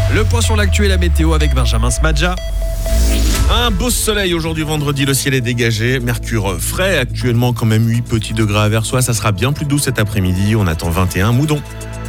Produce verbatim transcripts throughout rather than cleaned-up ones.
Le point sur l'actu et la météo avec Benjamin Smadja. Un beau soleil aujourd'hui vendredi, le ciel est dégagé, mercure frais, actuellement quand même huit petits degrés à Versoix, ça sera bien plus doux cet après-midi, on attend vingt et un Moudon.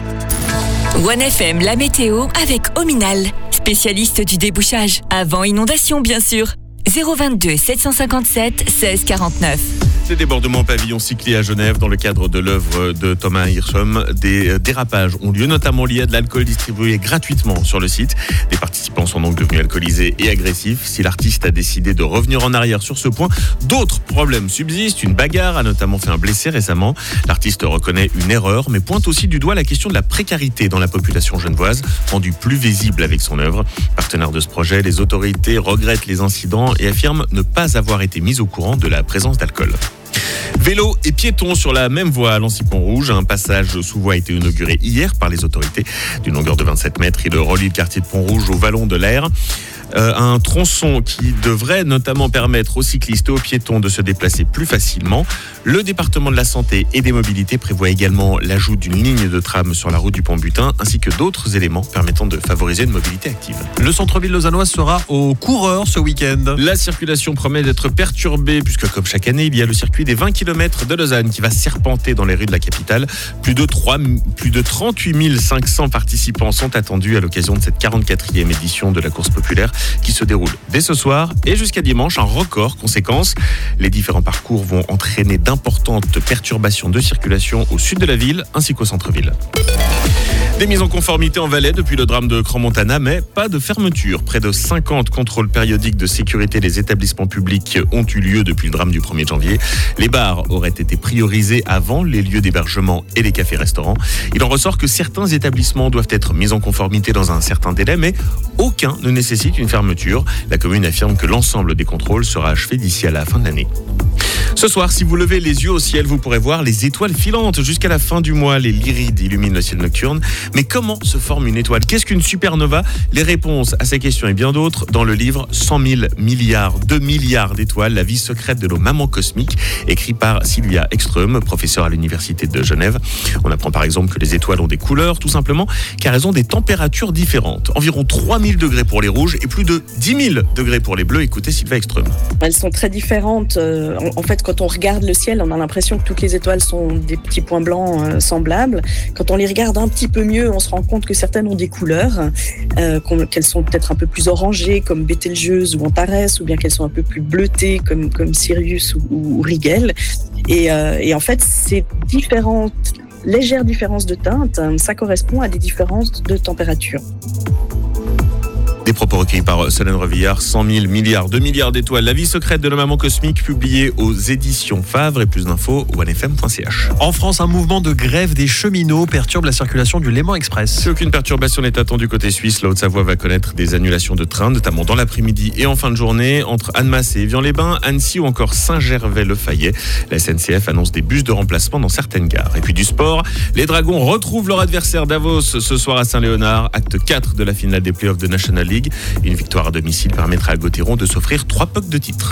One F M, la météo avec Ominal, spécialiste du débouchage, avant inondation bien sûr. zéro vingt-deux sept cent cinquante-sept seize quarante-neuf. Des débordements pavillon cyclé à Genève dans le cadre de l'œuvre de Thomas Hirschhorn. Des dérapages ont lieu, notamment liés à de l'alcool distribué gratuitement sur le site. Des participants sont donc devenus alcoolisés et agressifs. Si l'artiste a décidé de revenir en arrière sur ce point, d'autres problèmes subsistent. Une bagarre a notamment fait un blessé récemment. L'artiste reconnaît une erreur, mais pointe aussi du doigt la question de la précarité dans la population genevoise, rendue plus visible avec son œuvre. Partenaire de ce projet, les autorités regrettent les incidents et affirment ne pas avoir été mises au courant de la présence d'alcool. Vélo et piétons sur la même voie à Lancy-Pont-Rouge. Un passage sous voie a été inauguré hier par les autorités. D'une longueur de vingt-sept mètres, il relie le quartier de Pont-Rouge au Vallon de l'Air. Euh, un tronçon qui devrait notamment permettre aux cyclistes et aux piétons de se déplacer plus facilement. Le département de la santé et des mobilités prévoit également l'ajout d'une ligne de tram sur la route du Pont-Butin ainsi que d'autres éléments permettant de favoriser une mobilité active. Le centre-ville lausannois sera aux coureurs ce week-end. La circulation promet d'être perturbée puisque comme chaque année, il y a le circuit des vingt kilomètres de Lausanne qui va serpenter dans les rues de la capitale. Plus de, trois, plus de trente-huit mille cinq cents participants sont attendus à l'occasion de cette quarante-quatrième édition de la course populaire qui se déroule dès ce soir et jusqu'à dimanche, un record. Conséquence, les différents parcours vont entraîner d'importantes perturbations de circulation au sud de la ville ainsi qu'au centre-ville. Des mises en conformité en Valais depuis le drame de Crans-Montana, mais pas de fermeture. Près de cinquante contrôles périodiques de sécurité des établissements publics ont eu lieu depuis le drame du premier janvier. Les bars auraient été priorisés avant les lieux d'hébergement et les cafés-restaurants. Il en ressort que certains établissements doivent être mis en conformité dans un certain délai, mais aucun ne nécessite une fermeture. La commune affirme que l'ensemble des contrôles sera achevé d'ici à la fin de l'année. Ce soir, si vous levez les yeux au ciel, vous pourrez voir les étoiles filantes. Jusqu'à la fin du mois, les lyrides illuminent le ciel nocturne. Mais comment se forme une étoile ? Qu'est-ce qu'une supernova ? Les réponses à ces questions et bien d'autres dans le livre cent mille milliards, deux milliards d'étoiles, la vie secrète de nos mamans cosmiques, écrit par Sylvia Ekström, professeure à l'université de Genève. On apprend par exemple que les étoiles ont des couleurs, tout simplement car elles ont des températures différentes. Environ trois mille degrés pour les rouges et plus de dix mille degrés pour les bleus. Écoutez Sylvia Ekström. Elles sont très différentes. En fait, quand on regarde le ciel, on a l'impression que toutes les étoiles sont des petits points blancs euh, semblables. Quand on les regarde un petit peu mieux, on se rend compte que certaines ont des couleurs, euh, qu'elles sont peut-être un peu plus orangées, comme Bételgeuse ou Antares, ou bien qu'elles sont un peu plus bleutées, comme, comme Sirius ou, ou Rigel. Et, euh, et en fait, ces différentes, légères différences de teinte, ça correspond à des différences de température. Des propos recueillis par Solène Revillard, cent mille milliards, deux milliards d'étoiles. La vie secrète de nos mamans cosmiques, publiée aux éditions Favre. Et plus d'infos, one f m point c h. En France, un mouvement de grève des cheminots perturbe la circulation du Léman Express. Si aucune perturbation n'est attendue côté suisse, la Haute-Savoie va connaître des annulations de trains, notamment dans l'après-midi et en fin de journée, entre Annemasse et Évian-les-Bains, Annecy ou encore Saint-Gervais-le-Fayet. La S N C F annonce des bus de remplacement dans certaines gares. Et puis du sport, les Dragons retrouvent leur adversaire Davos ce soir à Saint-Léonard, acte quatre de la finale des playoffs de National League. Une victoire à domicile permettra à Gauthieron de s'offrir trois pucks de titre.